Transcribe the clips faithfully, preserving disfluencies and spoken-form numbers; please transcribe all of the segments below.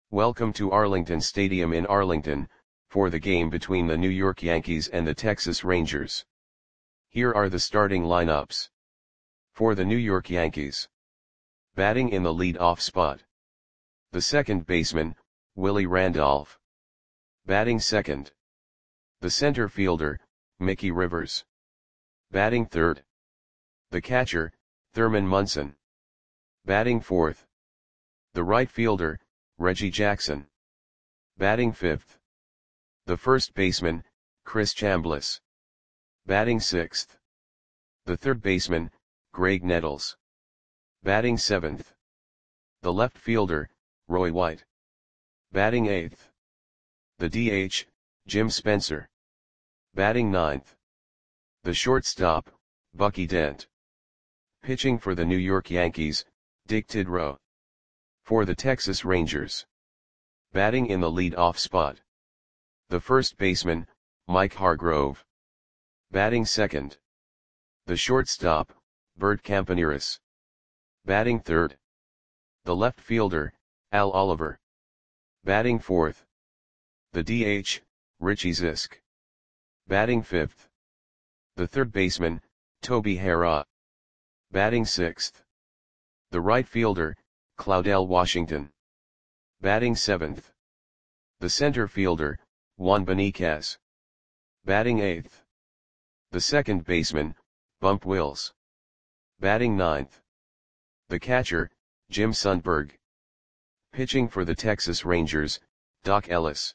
Welcome to Arlington Stadium in Arlington, for the game between the New York Yankees and the Texas Rangers. Here are the starting lineups. For the New York Yankees. Batting in the lead-off spot. The second baseman, Willie Randolph. Batting second. The center fielder, Mickey Rivers. Batting third. The catcher, Thurman Munson. Batting fourth. The right fielder, Reggie Jackson. Batting fifth. The first baseman, Chris Chambliss. Batting sixth. The third baseman, Graig Nettles. Batting seventh. The left fielder, Roy White. Batting eighth. The D H, Jim Spencer. Batting ninth. The shortstop, Bucky Dent. Pitching for the New York Yankees, Dick Tidrow. For the Texas Rangers. Batting in the lead-off spot. The first baseman, Mike Hargrove. Batting second. The shortstop, Bert Campaneris. Batting third. The left fielder, Al Oliver. Batting fourth. The D H, Richie Zisk. Batting fifth. The third baseman, Toby Harrah. Batting sixth. The right fielder, Claudell Washington. Batting seventh. The center fielder, Juan Beniquez. Batting eighth. The second baseman, Bump Wills. Batting ninth. The catcher, Jim Sundberg. Pitching for the Texas Rangers, Doc Ellis.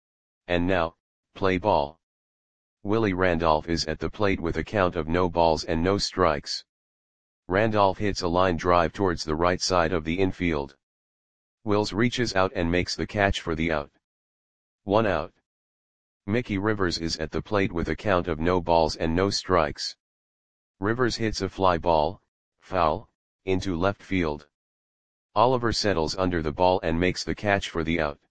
And now, play ball. Willie Randolph is at the plate with a count of no balls and no strikes. Randolph hits a line drive towards the right side of the infield. Wills reaches out and makes the catch for the out. One out. Mickey Rivers is at the plate with a count of no balls and no strikes. Rivers hits a fly ball, foul, into left field. Oliver settles under the ball and makes the catch for the out.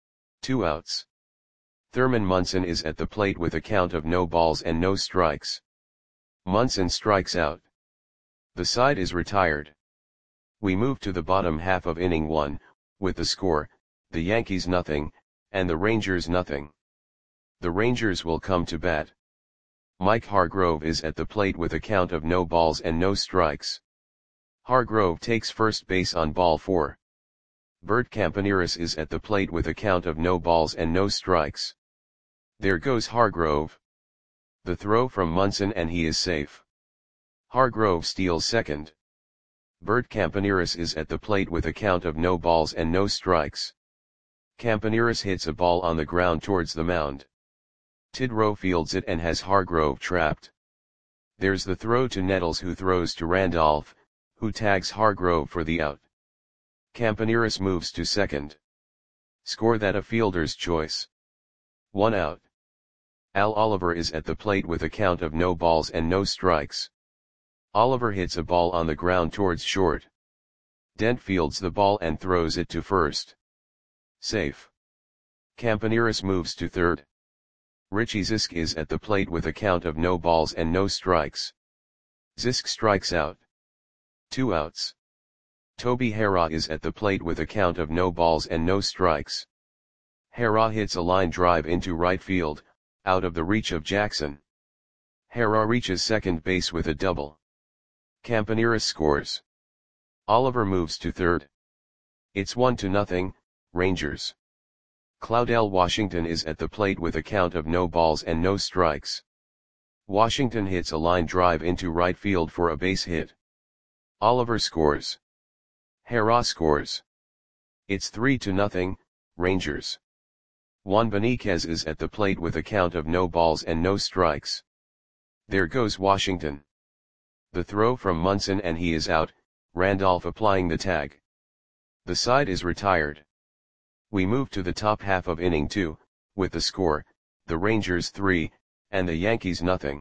Two outs. Thurman Munson is at the plate with a count of no balls and no strikes. Munson strikes out. The side is retired. We move to the bottom half of inning one, with the score, the Yankees nothing, and the Rangers nothing. The Rangers will come to bat. Mike Hargrove is at the plate with a count of no balls and no strikes. Hargrove takes first base on ball four. Bert Campaneris is at the plate with a count of no balls and no strikes. There goes Hargrove. The throw from Munson and he is safe. Hargrove steals second. Bert Campaneris is at the plate with a count of no balls and no strikes. Campaneris hits a ball on the ground towards the mound. Tidrow fields it and has Hargrove trapped. There's the throw to Nettles, who throws to Randolph, who tags Hargrove for the out. Campaneris moves to second. Score that a fielder's choice. One out. Al Oliver is at the plate with a count of no balls and no strikes. Oliver hits a ball on the ground towards short. Dent fields the ball and throws it to first. Safe. Campaneris moves to third. Richie Zisk is at the plate with a count of no balls and no strikes. Zisk strikes out. Two outs. Toby Harrah is at the plate with a count of no balls and no strikes. Harrah hits a line drive into right field, out of the reach of Jackson. Harrah reaches second base with a double. Campaneris scores. Oliver moves to third. It's one to nothing, Rangers. Claudell Washington is at the plate with a count of no balls and no strikes. Washington hits a line drive into right field for a base hit. Oliver scores. Harrah scores. It's three to nothing, Rangers. Juan Beniquez is at the plate with a count of no balls and no strikes. There goes Washington. The throw from Munson and he is out, Randolph applying the tag. The side is retired. We move to the top half of inning two, with the score, the Rangers three, and the Yankees nothing.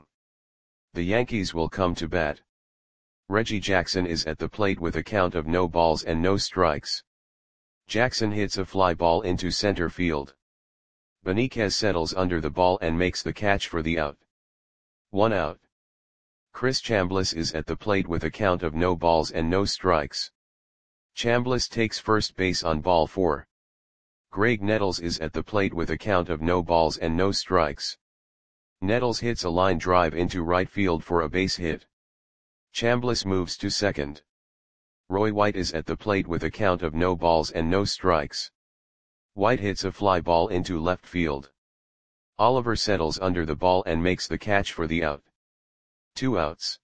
The Yankees will come to bat. Reggie Jackson is at the plate with a count of no balls and no strikes. Jackson hits a fly ball into center field. Beniquez settles under the ball and makes the catch for the out. One out. Chris Chambliss is at the plate with a count of no balls and no strikes. Chambliss takes first base on ball four. Greg Nettles is at the plate with a count of no balls and no strikes. Nettles hits a line drive into right field for a base hit. Chambliss moves to second. Roy White is at the plate with a count of no balls and no strikes. White hits a fly ball into left field. Oliver settles under the ball and makes the catch for the out. Two outs.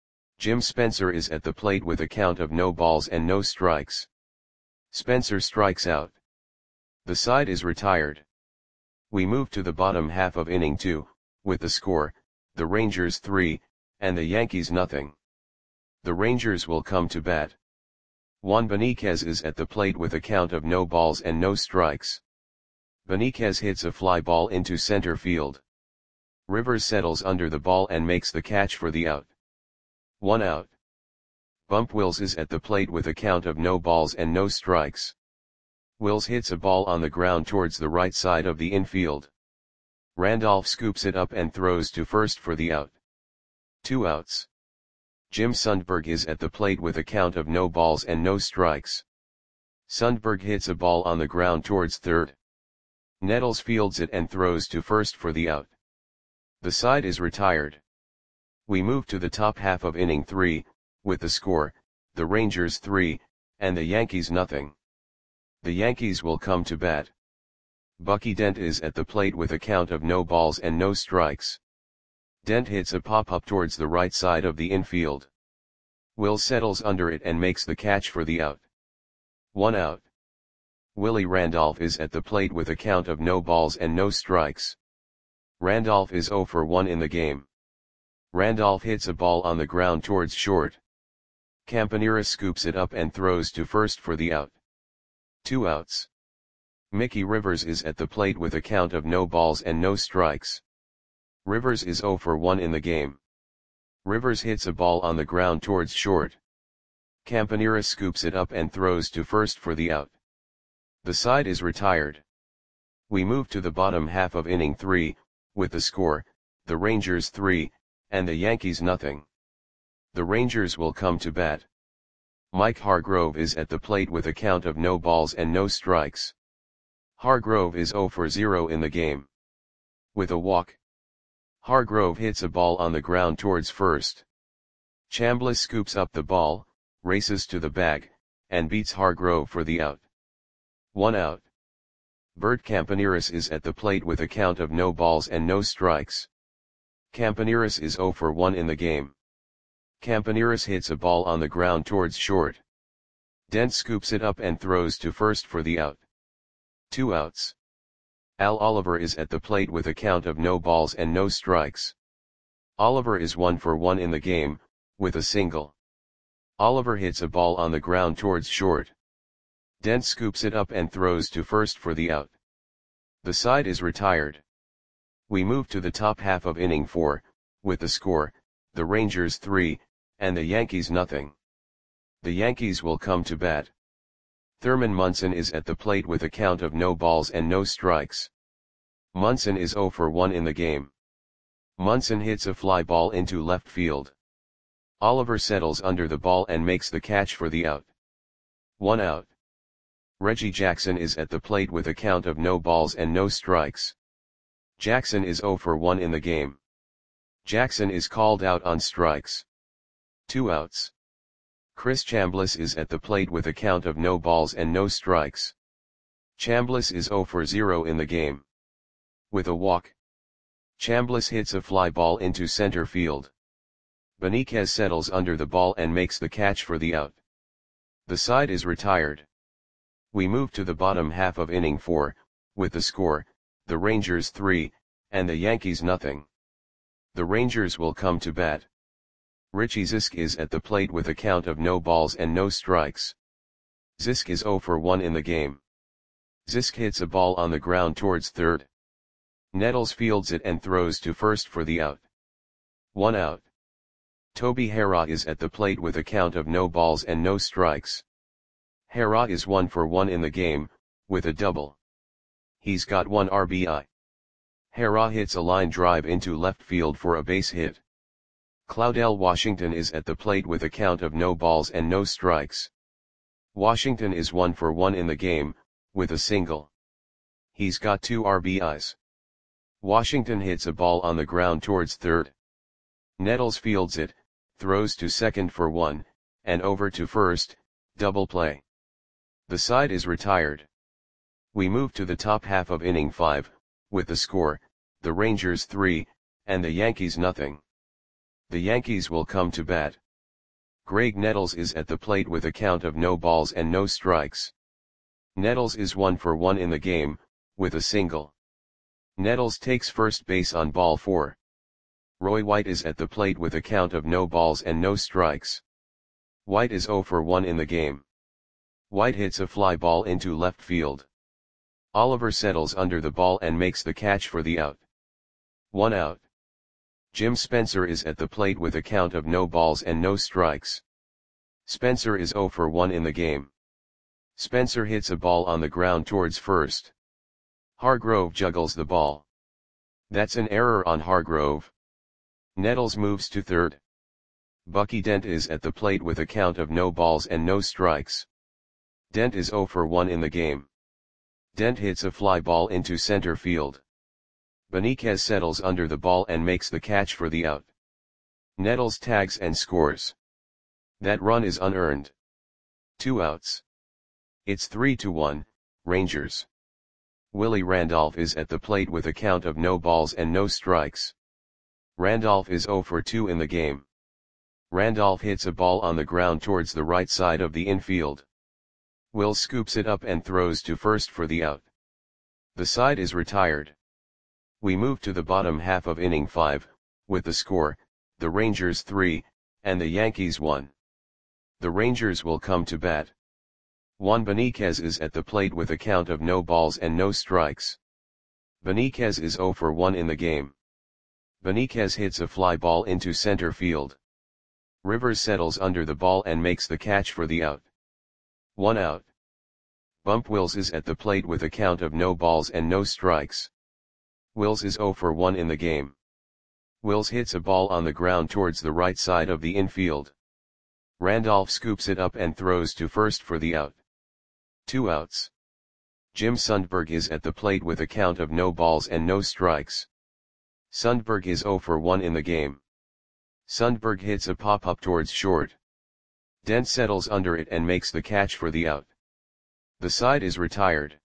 Jim Spencer is at the plate with a count of no balls and no strikes. Spencer strikes out. The side is retired. We move to the bottom half of inning two, with the score, the Rangers three, and the Yankees nothing. The Rangers will come to bat. Juan Beniquez is at the plate with a count of no balls and no strikes. Beniquez hits a fly ball into center field. Rivers settles under the ball and makes the catch for the out. One out. Bump Wills is at the plate with a count of no balls and no strikes. Wills hits a ball on the ground towards the right side of the infield. Randolph scoops it up and throws to first for the out. Two outs. Jim Sundberg is at the plate with a count of no balls and no strikes. Sundberg hits a ball on the ground towards third. Nettles fields it and throws to first for the out. The side is retired. We move to the top half of inning three, with the score, the Rangers three, and the Yankees nothing. The Yankees will come to bat. Bucky Dent is at the plate with a count of no balls and no strikes. Dent hits a pop-up towards the right side of the infield. Wills settles under it and makes the catch for the out. One out. Willie Randolph is at the plate with a count of no balls and no strikes. Randolph is oh for one in the game. Randolph hits a ball on the ground towards short. Campaneris scoops it up and throws to first for the out. Two outs. Mickey Rivers is at the plate with a count of no balls and no strikes. Rivers is oh for one in the game. Rivers hits a ball on the ground towards short. Campaneris scoops it up and throws to first for the out. The side is retired. We move to the bottom half of inning three, with the score, the Rangers three, and the Yankees nothing. The Rangers will come to bat. Mike Hargrove is at the plate with a count of no balls and no strikes. Hargrove is oh for zero in the game. With a walk, Hargrove hits a ball on the ground towards first. Chambliss scoops up the ball, races to the bag, and beats Hargrove for the out. One out. Bert Campaneris is at the plate with a count of no balls and no strikes. Campaneris is oh for one in the game. Campaneris hits a ball on the ground towards short. Dent scoops it up and throws to first for the out. Two outs. Al Oliver is at the plate with a count of no balls and no strikes. Oliver is one for one in the game, with a single. Oliver hits a ball on the ground towards short. Dent scoops it up and throws to first for the out. The side is retired. We move to the top half of inning four, with the score, the Rangers three, and the Yankees nothing. The Yankees will come to bat. Thurman Munson is at the plate with a count of no balls and no strikes. Munson is oh for one in the game. Munson hits a fly ball into left field. Oliver settles under the ball and makes the catch for the out. One out. Reggie Jackson is at the plate with a count of no balls and no strikes. Jackson is oh for one in the game. Jackson is called out on strikes. Two outs. Chris Chambliss is at the plate with a count of no balls and no strikes. Chambliss is oh for zero in the game. With a walk, Chambliss hits a fly ball into center field. Beniquez settles under the ball and makes the catch for the out. The side is retired. We move to the bottom half of inning four, with the score, the Rangers three, and the Yankees nothing. The Rangers will come to bat. Richie Zisk is at the plate with a count of no balls and no strikes. Zisk is oh for one in the game. Zisk hits a ball on the ground towards third. Nettles fields it and throws to first for the out. One out. Toby Harrah is at the plate with a count of no balls and no strikes. Harrah is one for one in the game, with a double. He's got one R B I. Harrah hits a line drive into left field for a base hit. Claudell Washington is at the plate with a count of no balls and no strikes. Washington is one for one in the game, with a single. He's got two R B Is. Washington hits a ball on the ground towards third. Nettles fields it, throws to second for one, and over to first, double play. The side is retired. We move to the top half of inning five, with the score, the Rangers three, and the Yankees nothing. The Yankees will come to bat. Graig Nettles is at the plate with a count of no balls and no strikes. Nettles is one for one in the game, with a single. Nettles takes first base on ball four. Roy White is at the plate with a count of no balls and no strikes. White is zero for one in the game. White hits a fly ball into left field. Oliver settles under the ball and makes the catch for the out. One out. Jim Spencer is at the plate with a count of no balls and no strikes. Spencer is zero for one in the game. Spencer hits a ball on the ground towards first. Hargrove juggles the ball. That's an error on Hargrove. Nettles moves to third. Bucky Dent is at the plate with a count of no balls and no strikes. Dent is zero for one in the game. Dent hits a fly ball into center field. Benitez settles under the ball and makes the catch for the out. Nettles tags and scores. That run is unearned. Two outs. It's three to one, Rangers. Willie Randolph is at the plate with a count of no balls and no strikes. Randolph is zero for two in the game. Randolph hits a ball on the ground towards the right side of the infield. Will scoops it up and throws to first for the out. The side is retired. We move to the bottom half of inning five, with the score, the Rangers three, and the Yankees one. The Rangers will come to bat. Juan Benitez is at the plate with a count of no balls and no strikes. Benitez is zero for one in the game. Benitez hits a fly ball into center field. Rivers settles under the ball and makes the catch for the out. One out. Bump Wills is at the plate with a count of no balls and no strikes. Wills is zero for one in the game. Wills hits a ball on the ground towards the right side of the infield. Randolph scoops it up and throws to first for the out. Two outs. Jim Sundberg is at the plate with a count of no balls and no strikes. Sundberg is zero for one in the game. Sundberg hits a pop-up towards short. Dent settles under it and makes the catch for the out. The side is retired.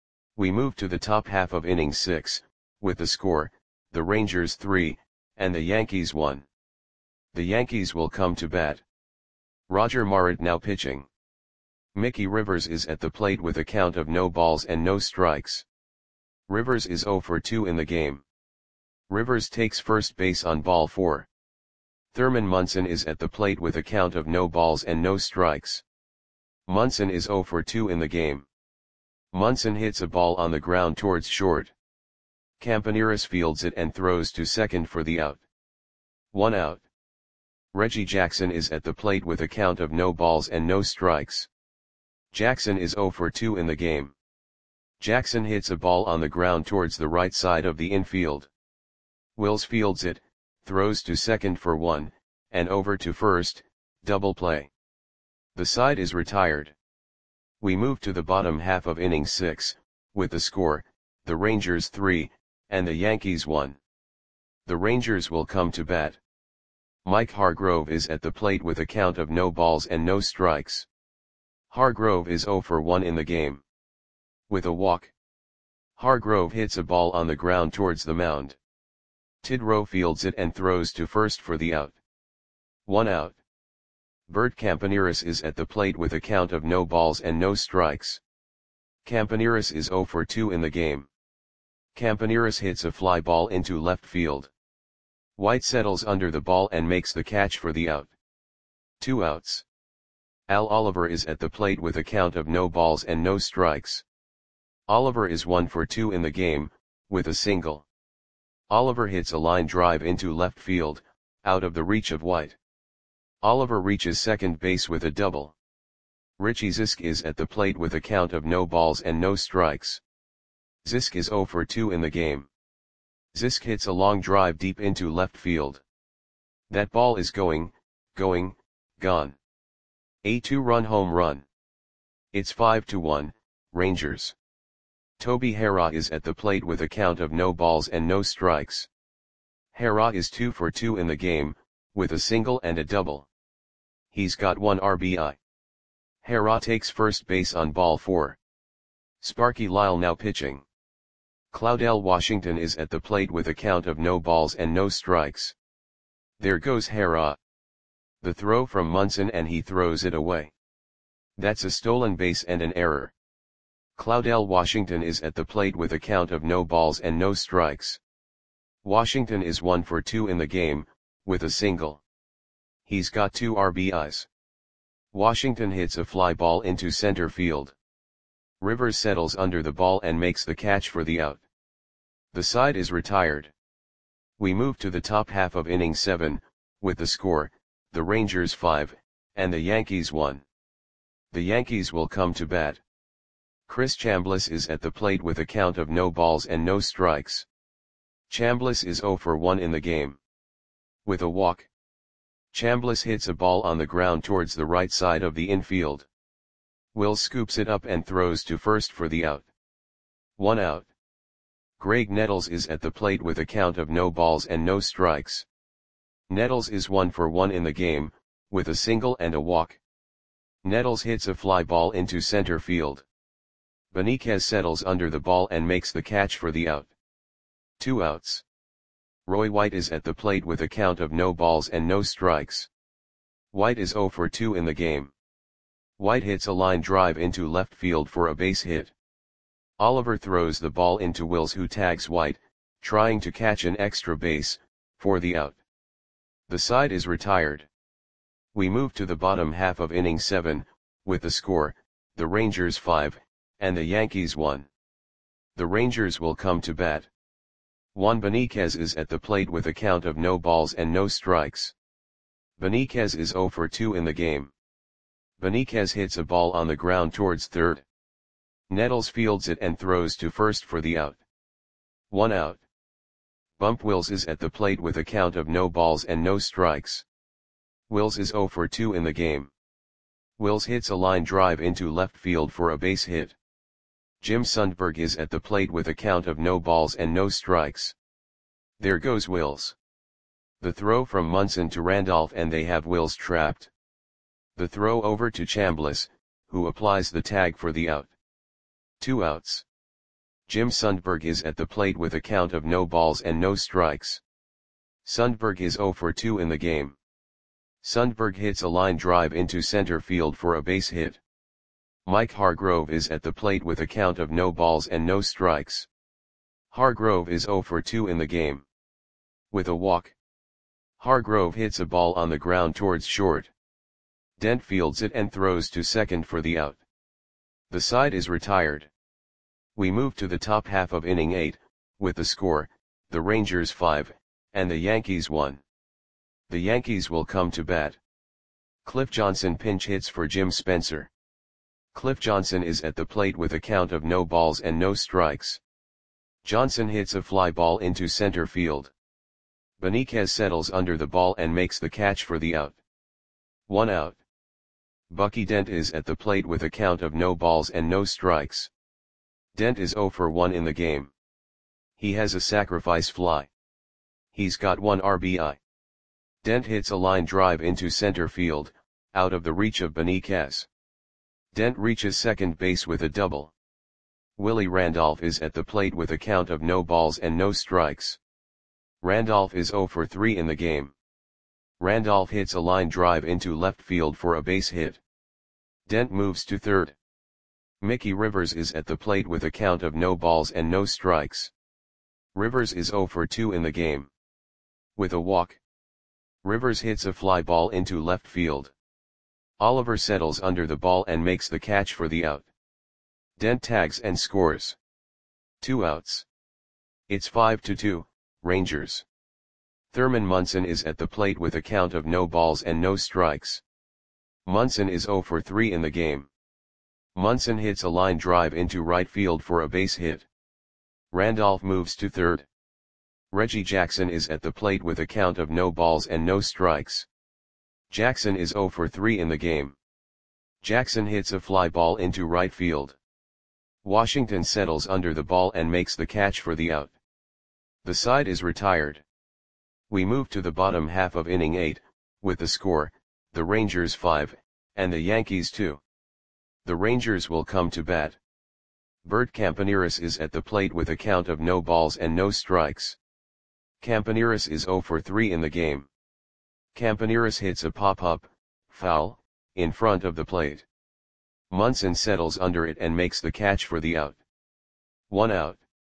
We move to the top half of inning six, with the score, the Rangers three, and the Yankees one. The Yankees will come to bat. Roger Marit now pitching. Mickey Rivers is at the plate with a count of no balls and no strikes. Rivers is zero for two in the game. Rivers takes first base on ball four. Thurman Munson is at the plate with a count of no balls and no strikes. Munson is zero for two in the game. Munson hits a ball on the ground towards short. Campaneris fields it and throws to second for the out. One out. Reggie Jackson is at the plate with a count of no balls and no strikes. Jackson is zero for two in the game. Jackson hits a ball on the ground towards the right side of the infield. Wills fields it, throws to second for one, and over to first, double play. The side is retired. We move to the bottom half of inning six, with the score, the Rangers three, and the Yankees one. The Rangers will come to bat. Mike Hargrove is at the plate with a count of no balls and no strikes. Hargrove is zero for one in the game. With a walk. Hargrove hits a ball on the ground towards the mound. Tidrow fields it and throws to first for the out. One out. Bert Campaneris is at the plate with a count of no balls and no strikes. Campaneris is zero for two in the game. Campaneris hits a fly ball into left field. White settles under the ball and makes the catch for the out. Two outs. Al Oliver is at the plate with a count of no balls and no strikes. Oliver is one for two in the game, with a single. Oliver hits a line drive into left field, out of the reach of White. Oliver reaches second base with a double. Richie Zisk is at the plate with a count of no balls and no strikes. Zisk is zero for two in the game. Zisk hits a long drive deep into left field. That ball is going, going, gone. A two-run home run. It's five to one, Rangers. Toby Harrah is at the plate with a count of no balls and no strikes. Harrah is two for two in the game, with a single and a double. He's got one R B I. Harrah takes first base on ball four. Sparky Lyle now pitching. Cloudell Washington is at the plate with a count of no balls and no strikes. There goes Harrah. The throw from Munson and he throws it away. That's a stolen base and an error. Cloudell Washington is at the plate with a count of no balls and no strikes. Washington is one for two in the game, with a single. He's got two R B Is. Washington hits a fly ball into center field. Rivers settles under the ball and makes the catch for the out. The side is retired. We move to the top half of inning seven, with the score, the Rangers five, and the Yankees one. The Yankees will come to bat. Chris Chambliss is at the plate with a count of no balls and no strikes. Chambliss is zero for one in the game. With a walk. Chambliss hits a ball on the ground towards the right side of the infield. Wills scoops it up and throws to first for the out. One out. Greg Nettles is at the plate with a count of no balls and no strikes. Nettles is one for one in the game, with a single and a walk. Nettles hits a fly ball into center field. Benitez settles under the ball and makes the catch for the out. Two outs. Roy White is at the plate with a count of no balls and no strikes. White is zero for two in the game. White hits a line drive into left field for a base hit. Oliver throws the ball into Wills, who tags White, trying to catch an extra base, for the out. The side is retired. We move to the bottom half of inning seven, with the score, the Rangers five, and the Yankees one. The Rangers will come to bat. Juan Benitez is at the plate with a count of no balls and no strikes. Benitez is zero for two in the game. Benitez hits a ball on the ground towards third. Nettles fields it and throws to first for the out. One out. Bump Wills is at the plate with a count of no balls and no strikes. Wills is zero for two in the game. Wills hits a line drive into left field for a base hit. Jim Sundberg is at the plate with a count of no balls and no strikes. There goes Wills. The throw from Munson to Randolph and they have Wills trapped. The throw over to Chambliss, who applies the tag for the out. Two outs. Jim Sundberg is at the plate with a count of no balls and no strikes. Sundberg is zero for two in the game. Sundberg hits a line drive into center field for a base hit. Mike Hargrove is at the plate with a count of no balls and no strikes. Hargrove is zero for two in the game. With a walk. Hargrove hits a ball on the ground towards short. Dent fields it and throws to second for the out. The side is retired. We move to the top half of inning eight, with the score, the Rangers five, and the Yankees one. The Yankees will come to bat. Cliff Johnson pinch hits for Jim Spencer. Cliff Johnson is at the plate with a count of no balls and no strikes. Johnson hits a fly ball into center field. Benitez settles under the ball and makes the catch for the out. One out. Bucky Dent is at the plate with a count of no balls and no strikes. Dent is zero for one in the game. He has a sacrifice fly. He's got one R B I. Dent hits a line drive into center field, out of the reach of Benitez. Dent reaches second base with a double. Willie Randolph is at the plate with a count of no balls and no strikes. Randolph is zero for three in the game. Randolph hits a line drive into left field for a base hit. Dent moves to third. Mickey Rivers is at the plate with a count of no balls and no strikes. Rivers is zero for two in the game. With a walk. Rivers hits a fly ball into left field. Oliver settles under the ball and makes the catch for the out. Dent tags and scores. Two outs. It's five to two, Rangers. Thurman Munson is at the plate with a count of no balls and no strikes. Munson is zero for three in the game. Munson hits a line drive into right field for a base hit. Randolph moves to third. Reggie Jackson is at the plate with a count of no balls and no strikes. Jackson is zero for three in the game. Jackson hits a fly ball into right field. Washington settles under the ball and makes the catch for the out. The side is retired. We move to the bottom half of inning eight, with the score, the Rangers five, and the Yankees two. The Rangers will come to bat. Bert Campaneris is at the plate with a count of no balls and no strikes. Campaneris is oh for three in the game. Campaneris hits a pop-up, foul, in front of the plate. Munson settles under it and makes the catch for the out. One out.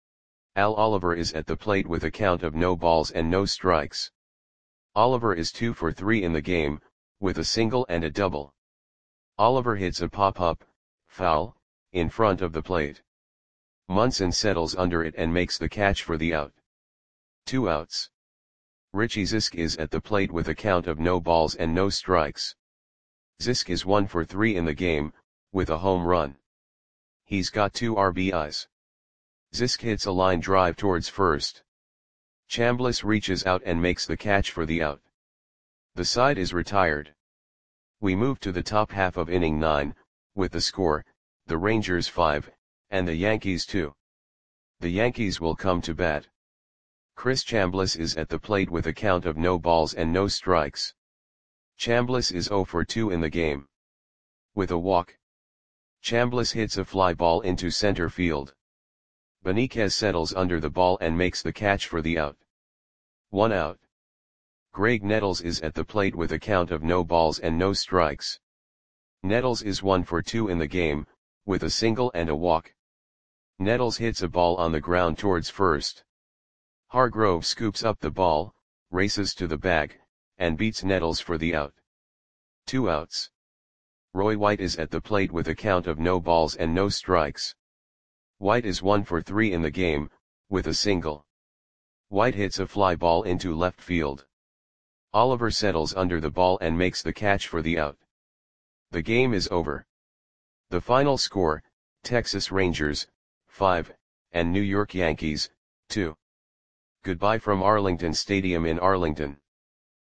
Al Oliver is at the plate with a count of no balls and no strikes. Oliver is two for three in the game, with a single and a double. Oliver hits a pop-up, foul, in front of the plate. Munson settles under it and makes the catch for the out. Two outs. Richie Zisk is at the plate with a count of no balls and no strikes. Zisk is one for three in the game, with a home run. He's got two R B Is. Zisk hits a line drive towards first. Chambliss reaches out and makes the catch for the out. The side is retired. We move to the top half of inning nine, with the score, the Rangers five, and the Yankees two. The Yankees will come to bat. Chris Chambliss is at the plate with a count of no balls and no strikes. Chambliss is oh for two in the game. With a walk, Chambliss hits a fly ball into center field. Beniquez settles under the ball and makes the catch for the out. One out. Greg Nettles is at the plate with a count of no balls and no strikes. Nettles is one for two in the game, with a single and a walk. Nettles hits a ball on the ground towards first. Hargrove scoops up the ball, races to the bag, and beats Nettles for the out. Two outs. Roy White is at the plate with a count of no balls and no strikes. White is one for three in the game, with a single. White hits a fly ball into left field. Oliver settles under the ball and makes the catch for the out. The game is over. The final score, Texas Rangers, five, and New York Yankees, two. Goodbye from Arlington Stadium in Arlington.